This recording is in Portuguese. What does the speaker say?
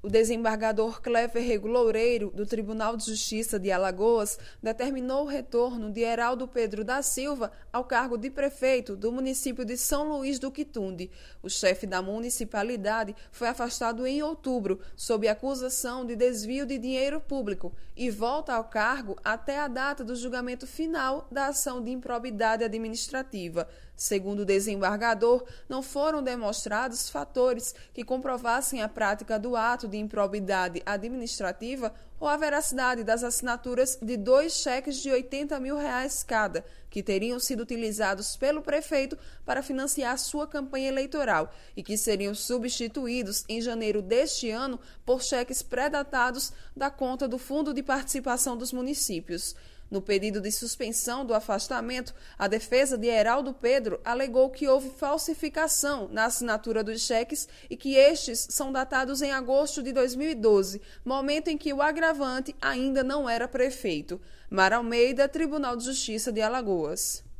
O desembargador Clever Rego Loureiro, do Tribunal de Justiça de Alagoas, determinou o retorno de Heraldo Pedro da Silva ao cargo de prefeito do município de São Luís do Quitunde. O chefe da municipalidade foi afastado em outubro, sob acusação de desvio de dinheiro público, e volta ao cargo até a data do julgamento final da ação de improbidade administrativa. Segundo o desembargador, não foram demonstrados fatores que comprovassem a prática do ato de improbidade administrativa ou a veracidade das assinaturas de 2 cheques de R$80 mil cada, que teriam sido utilizados pelo prefeito para financiar sua campanha eleitoral e que seriam substituídos em janeiro deste ano por cheques pré-datados da conta do Fundo de Participação dos Municípios. No pedido de suspensão do afastamento, a defesa de Heraldo Pedro alegou que houve falsificação na assinatura dos cheques e que estes são datados em agosto de 2012, momento em que o agravante ainda não era prefeito. Mara Almeida, Tribunal de Justiça de Alagoas.